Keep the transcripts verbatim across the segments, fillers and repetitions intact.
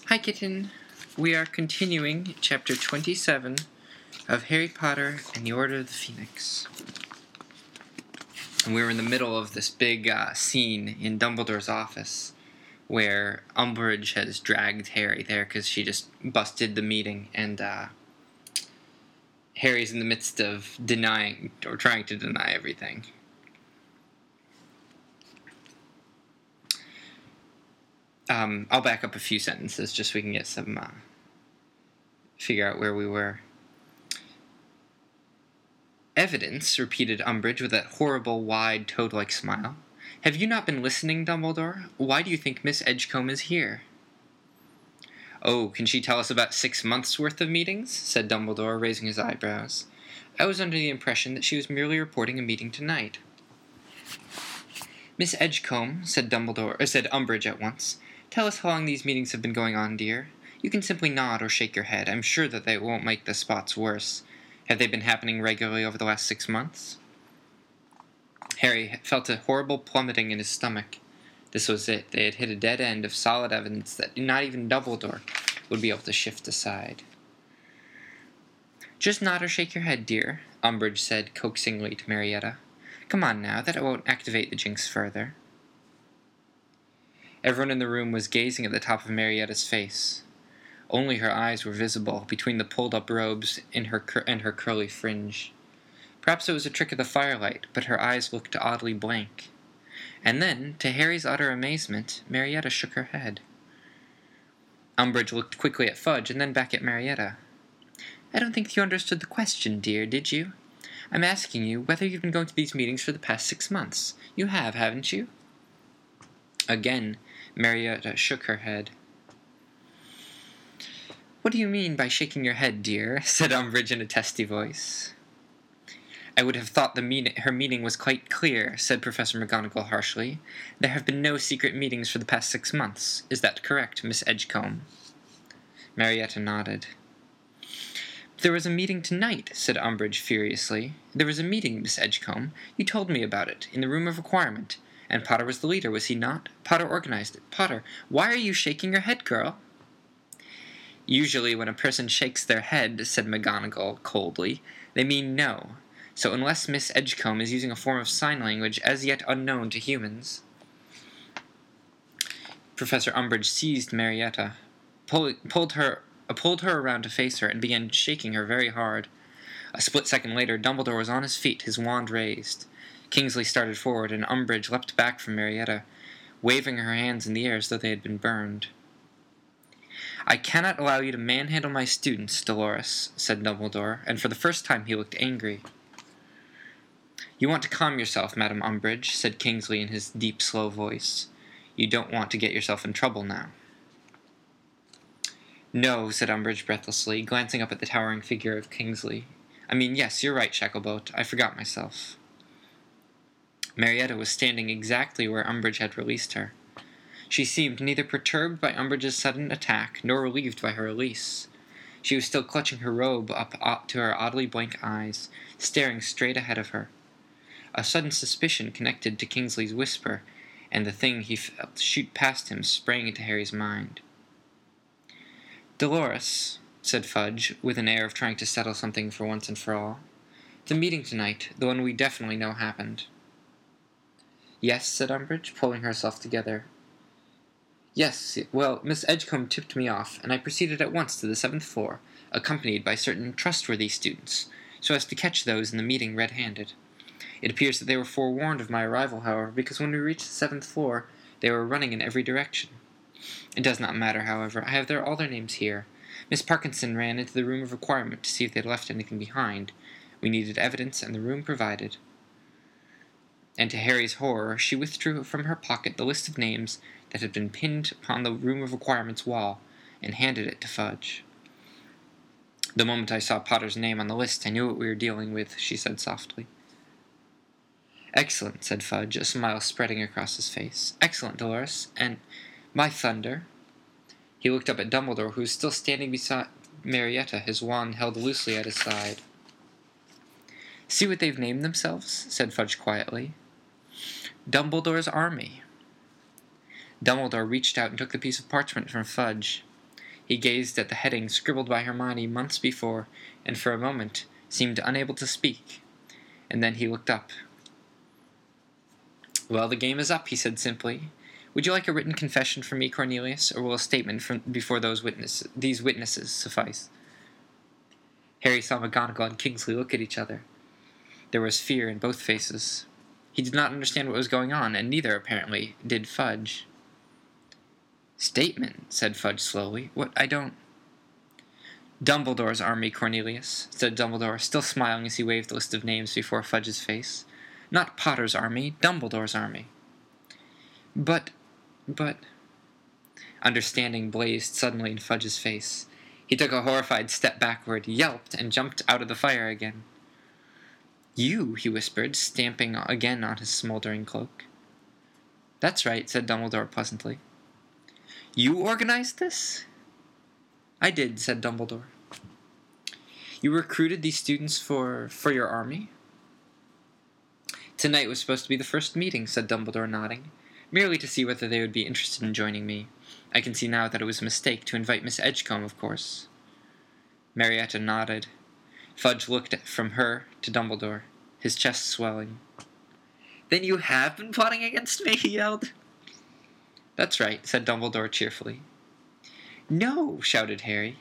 Hi, Kitten. We are continuing chapter twenty-seven of Harry Potter and the Order of the Phoenix. And we were in the middle of this big uh, scene in Dumbledore's office where Umbridge has dragged Harry there because she just busted the meeting, and uh, Harry's in the midst of denying or trying to deny everything. Um, I'll back up a few sentences just so we can get some, uh, figure out where we were. Evidence, repeated Umbridge with that horrible, wide, toad-like smile. Have you not been listening, Dumbledore? Why do you think Miss Edgecombe is here? Oh, can she tell us about six months' worth of meetings? Said Dumbledore, raising his eyebrows. I was under the impression that she was merely reporting a meeting tonight. Miss Edgecombe, said Dumbledore, or said Umbridge at once, tell us how long these meetings have been going on, dear. You can simply nod or shake your head. I'm sure that they won't make the spots worse. Have they been happening regularly over the last six months? Harry felt a horrible plummeting in his stomach. This was it. They had hit a dead end of solid evidence that not even Dumbledore would be able to shift aside. Just nod or shake your head, dear, Umbridge said coaxingly to Marietta. Come on now, that won't activate the jinx further. Everyone in the room was gazing at the top of Marietta's face. Only her eyes were visible between the pulled-up robes in her cur- and her curly fringe. Perhaps it was a trick of the firelight, but her eyes looked oddly blank. And then, to Harry's utter amazement, Marietta shook her head. Umbridge looked quickly at Fudge and then back at Marietta. I don't think you understood the question, dear, did you? I'm asking you whether you've been going to these meetings for the past six months. You have, haven't you? Again, Marietta shook her head. What do you mean by shaking your head, dear? Said Umbridge in a testy voice. I would have thought the mean- her meaning was quite clear, said Professor McGonagall harshly. There have been no secret meetings for the past six months. Is that correct, Miss Edgecombe? Marietta nodded. There was a meeting tonight, said Umbridge furiously. There was a meeting, Miss Edgecombe. You told me about it, in the room of requirement. And Potter was the leader, was he not? Potter organized it. Potter, why are you shaking your head, girl? Usually when a person shakes their head, said McGonagall coldly, they mean no. So unless Miss Edgecombe is using a form of sign language as yet unknown to humans... Professor Umbridge seized Marietta, pull, pulled her, uh, pulled her around to face her, and began shaking her very hard. A split second later, Dumbledore was on his feet, his wand raised. Kingsley started forward, and Umbridge leapt back from Marietta, waving her hands in the air as though they had been burned. I cannot allow you to manhandle my students, Dolores, said Dumbledore, and for the first time he looked angry. You want to calm yourself, Madam Umbridge, said Kingsley in his deep, slow voice. You don't want to get yourself in trouble now. No, said Umbridge breathlessly, glancing up at the towering figure of Kingsley. I mean, yes, you're right, Shacklebolt. I forgot myself. Marietta was standing exactly where Umbridge had released her. She seemed neither perturbed by Umbridge's sudden attack nor relieved by her release. She was still clutching her robe up, up to her oddly blank eyes, staring straight ahead of her. A sudden suspicion connected to Kingsley's whisper, and the thing he felt shoot past him sprang into Harry's mind. Dolores, said Fudge, with an air of trying to settle something for once and for all. The meeting tonight, the one we definitely know happened. Yes, said Umbridge, pulling herself together. Yes, well, Miss Edgecombe tipped me off, and I proceeded at once to the seventh floor, accompanied by certain trustworthy students, so as to catch those in the meeting red-handed. It appears that they were forewarned of my arrival, however, because when we reached the seventh floor, they were running in every direction. It does not matter, however. I have their, all their names here. Miss Parkinson ran into the room of requirement to see if they had left anything behind. We needed evidence, and the room provided. And to Harry's horror, she withdrew from her pocket the list of names that had been pinned upon the room of requirement's wall, and handed it to Fudge. The moment I saw Potter's name on the list, I knew what we were dealing with, she said softly. Excellent, said Fudge, a smile spreading across his face. Excellent, Dolores, and, by thunder... He looked up at Dumbledore, who was still standing beside Marietta, his wand held loosely at his side. See what they've named themselves, said Fudge quietly. Dumbledore's Army. Dumbledore reached out and took the piece of parchment from Fudge. He gazed at the heading scribbled by Hermione months before, and for a moment seemed unable to speak. And then he looked up. "Well, the game is up," he said simply. "Would you like a written confession from me, Cornelius, or will a statement from before those witnesses, these witnesses suffice?" Harry saw McGonagall and Kingsley look at each other. There was fear in both faces. He did not understand what was going on, and neither, apparently, did Fudge. "Statement," said Fudge slowly. "What? I don't—" "Dumbledore's army, Cornelius," said Dumbledore, still smiling as he waved the list of names before Fudge's face. "Not Potter's army, Dumbledore's army." But, but... Understanding blazed suddenly in Fudge's face. He took a horrified step backward, yelped, and jumped out of the fire again. "You," he whispered, stamping again on his smoldering cloak. "That's right," said Dumbledore pleasantly. "You organized this?" "I did," said Dumbledore. "You recruited these students for... for your army?" "Tonight was supposed to be the first meeting," said Dumbledore, nodding. "Merely to see whether they would be interested in joining me. I can see now that it was a mistake to invite Miss Edgecombe, of course." Marietta nodded. Fudge looked from her to Dumbledore, his chest swelling. "Then you have been plotting against me?" he yelled. "That's right," said Dumbledore cheerfully. "No!" shouted Harry.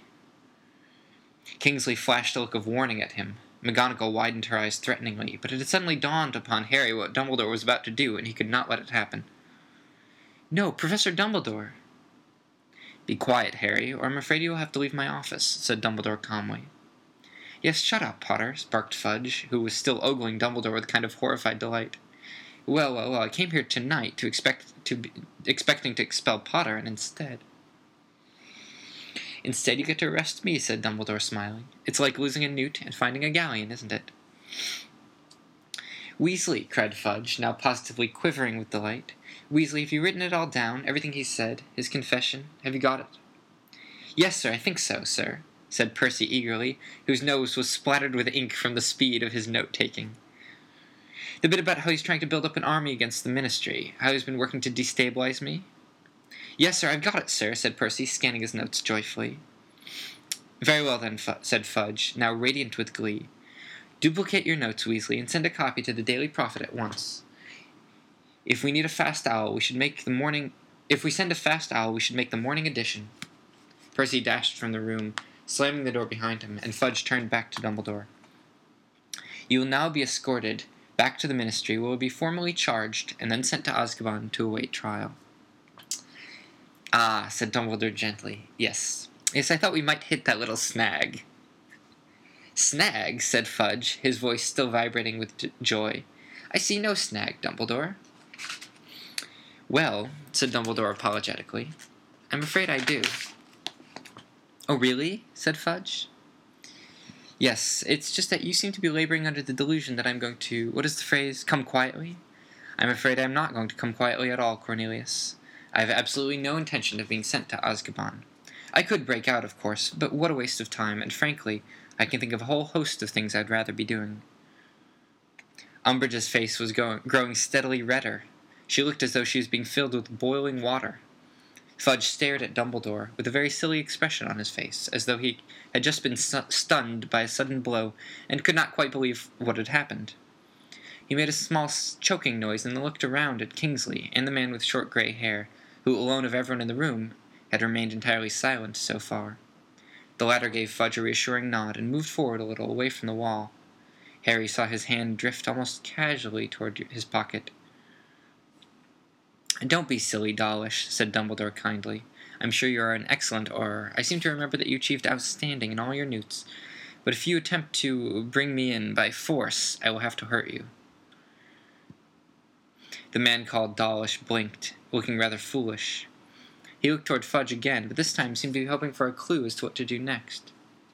Kingsley flashed a look of warning at him. McGonagall widened her eyes threateningly, but it had suddenly dawned upon Harry what Dumbledore was about to do, and he could not let it happen. "No, Professor Dumbledore!" "Be quiet, Harry, or I'm afraid you will have to leave my office," said Dumbledore calmly. "Yes, shut up, Potter," barked Fudge, who was still ogling Dumbledore with a kind of horrified delight. Well, well, well, I came here tonight to expect to be, expecting to expel Potter, and instead... "Instead you get to arrest me," said Dumbledore, smiling. "It's like losing a newt and finding a galleon, isn't it?" "Weasley," cried Fudge, now positively quivering with delight. "Weasley, have you written it all down, everything he said, his confession? Have you got it?" "Yes, sir, I think so, sir," said Percy eagerly, whose nose was splattered with ink from the speed of his note-taking. "The bit about how he's trying to build up an army against the Ministry, how he's been working to destabilize me?" "Yes, sir, I've got it, sir," said Percy, scanning his notes joyfully. "Very well, then," F- said Fudge, now radiant with glee. "Duplicate your notes, Weasley, and send a copy to the Daily Prophet at once. If we need a fast owl, we should make the morning... If we send a fast owl, we should make the morning edition." Percy dashed from the room, slamming the door behind him, and Fudge turned back to Dumbledore. "You will now be escorted back to the Ministry, where will be formally charged, and then sent to Azkaban to await trial." "Ah," said Dumbledore gently. Yes. Yes, I thought we might hit that little snag." "Snag?" said Fudge, his voice still vibrating with d- joy. "I see no snag, Dumbledore." "Well," said Dumbledore apologetically, "I'm afraid I do." "Oh, really?" said Fudge. "Yes, it's just that you seem to be laboring under the delusion that I'm going to, what is the phrase, come quietly? I'm afraid I'm not going to come quietly at all, Cornelius. I have absolutely no intention of being sent to Azkaban. I could break out, of course, but what a waste of time, and frankly, I can think of a whole host of things I'd rather be doing." Umbridge's face was going, growing steadily redder. She looked as though she was being filled with boiling water. Fudge stared at Dumbledore with a very silly expression on his face, as though he had just been stu- stunned by a sudden blow and could not quite believe what had happened. He made a small choking noise and then looked around at Kingsley and the man with short gray hair, who, alone of everyone in the room, had remained entirely silent so far. The latter gave Fudge a reassuring nod and moved forward a little, away from the wall. Harry saw his hand drift almost casually toward his pocket. "Don't be silly, Dawlish," said Dumbledore kindly. "I'm sure you are an excellent orator. I seem to remember that you achieved outstanding in all your newts. But if you attempt to bring me in by force, I will have to hurt you." The man called Dawlish blinked, looking rather foolish. He looked toward Fudge again, but this time seemed to be hoping for a clue as to what to do next.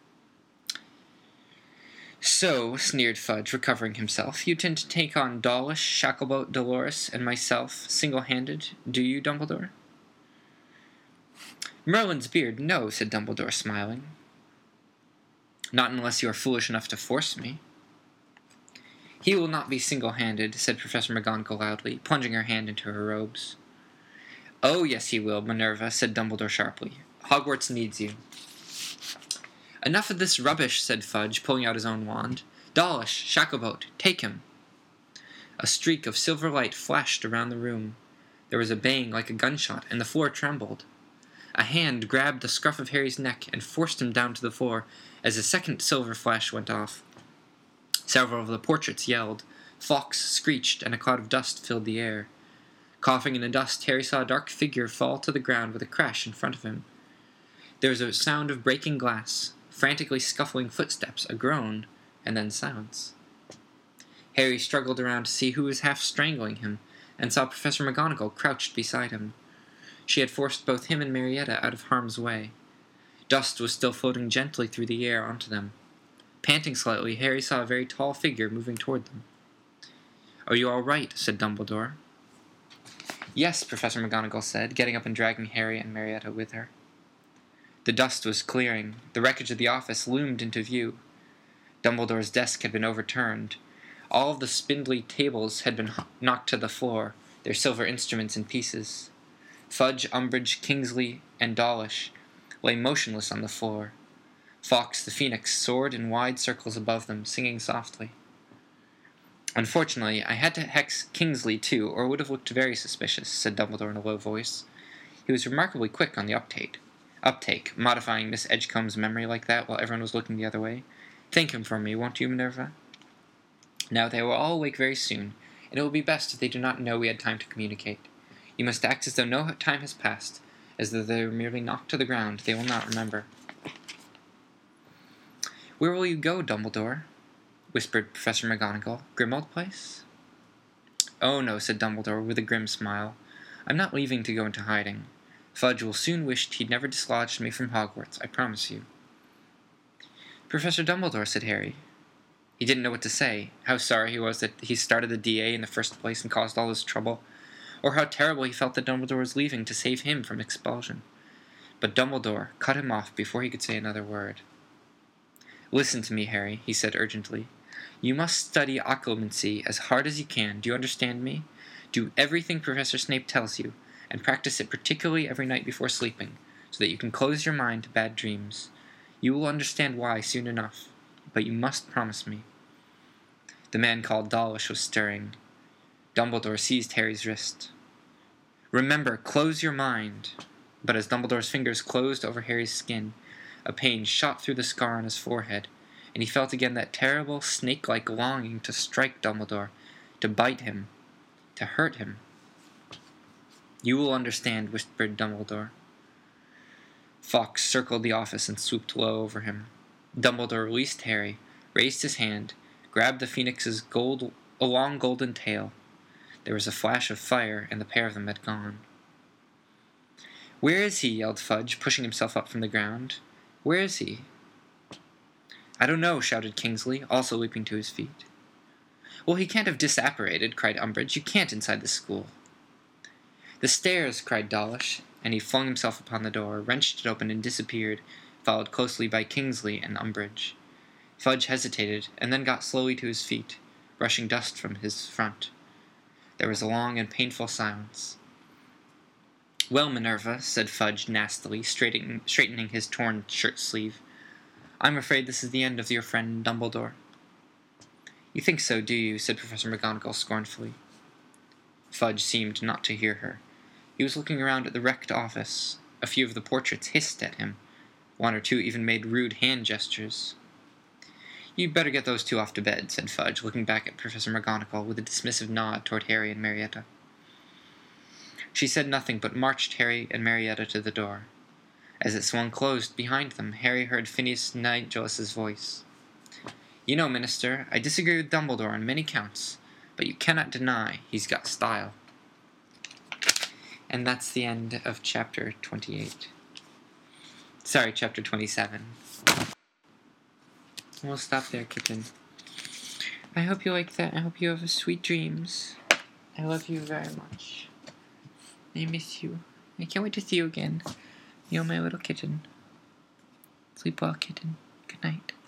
"So," sneered Fudge, recovering himself, "you intend to take on Dawlish, Shacklebolt, Dolores, and myself, single-handed, do you, Dumbledore?" "Merlin's beard, no," said Dumbledore, smiling. "Not unless you are foolish enough to force me." "He will not be single-handed," said Professor McGonagall loudly, plunging her hand into her robes. "Oh, yes, he will, Minerva," said Dumbledore sharply. Hogwarts needs you. Enough of this rubbish, said Fudge, pulling out his own wand. Dawlish, Shacklebolt, take him. A streak of silver light flashed around the room. There was a bang like a gunshot, and the floor trembled. A hand grabbed the scruff of Harry's neck and forced him down to the floor as a second silver flash went off. Several of the portraits yelled. Fawkes screeched, and a cloud of dust filled the air. Coughing in the dust, Harry saw a dark figure fall to the ground with a crash in front of him. There was a sound of breaking glass, frantically scuffling footsteps, a groan, and then silence. Harry struggled around to see who was half strangling him, and saw Professor McGonagall crouched beside him. She had forced both him and Marietta out of harm's way. Dust was still floating gently through the air onto them. Panting slightly, Harry saw a very tall figure moving toward them. Are you all right? Said Dumbledore. Yes, Professor McGonagall said, getting up and dragging Harry and Marietta with her. The dust was clearing. The wreckage of the office loomed into view. Dumbledore's desk had been overturned. All of the spindly tables had been knocked to the floor, their silver instruments in pieces. Fudge, Umbridge, Kingsley, and Dawlish lay motionless on the floor. Fawkes the Phoenix soared in wide circles above them, singing softly. Unfortunately, I had to hex Kingsley, too, or it would have looked very suspicious, said Dumbledore in a low voice. He was remarkably quick on the uptake, uptake, modifying Miss Edgecombe's memory like that while everyone was looking the other way. Thank him for me, won't you, Minerva? Now they will all awake very soon, and it will be best if they do not know we had time to communicate. You must act as though no time has passed, as though they were merely knocked to the ground. They will not remember. Where will you go, Dumbledore? Whispered Professor McGonagall. Grimmauld Place? Oh, no, said Dumbledore with a grim smile. I'm not leaving to go into hiding. Fudge will soon wish he'd never dislodged me from Hogwarts, I promise you. Professor Dumbledore, said Harry. He didn't know what to say, how sorry he was that he started the D A in the first place and caused all this trouble, or how terrible he felt that Dumbledore was leaving to save him from expulsion. But Dumbledore cut him off before he could say another word. Listen to me, Harry, he said urgently. You must study occlumency as hard as you can. Do you understand me? Do everything Professor Snape tells you, and practice it particularly every night before sleeping, so that you can close your mind to bad dreams. You will understand why soon enough, but you must promise me. The man called Dawlish was stirring. Dumbledore seized Harry's wrist. Remember, close your mind. But as Dumbledore's fingers closed over Harry's skin, a pain shot through the scar on his forehead, and he felt again that terrible, snake-like longing to strike Dumbledore, to bite him, to hurt him. You will understand, whispered Dumbledore. Fawkes circled the office and swooped low over him. Dumbledore released Harry, raised his hand, grabbed the Phoenix's gold, a long golden tail. There was a flash of fire, and the pair of them had gone. Where is he? Yelled Fudge, pushing himself up from the ground. Where is he? I don't know, shouted Kingsley, also leaping to his feet. Well, he can't have disapparated, cried Umbridge. You can't inside the school. The stairs, cried Dawlish, and he flung himself upon the door, wrenched it open, and disappeared, followed closely by Kingsley and Umbridge. Fudge hesitated, and then got slowly to his feet, brushing dust from his front. There was a long and painful silence. Well, Minerva, said Fudge nastily, straightening, straightening his torn shirt-sleeve, I'm afraid this is the end of your friend Dumbledore. You think so, do you? Said Professor McGonagall scornfully. Fudge seemed not to hear her. He was looking around at the wrecked office. A few of the portraits hissed at him. One or two even made rude hand gestures. You'd better get those two off to bed, said Fudge, looking back at Professor McGonagall with a dismissive nod toward Harry and Marietta. She said nothing, but marched Harry and Marietta to the door. As it swung closed behind them, Harry heard Phineas Nigelus's voice. You know, Minister, I disagree with Dumbledore on many counts, but you cannot deny he's got style. And that's the end of chapter twenty-eight. Sorry, chapter twenty-seven. We'll stop there, kitten. I hope you like that. I hope you have sweet dreams. I love you very much. I miss you. I can't wait to see you again. You're my little kitten. Sleep well, kitten. Good night.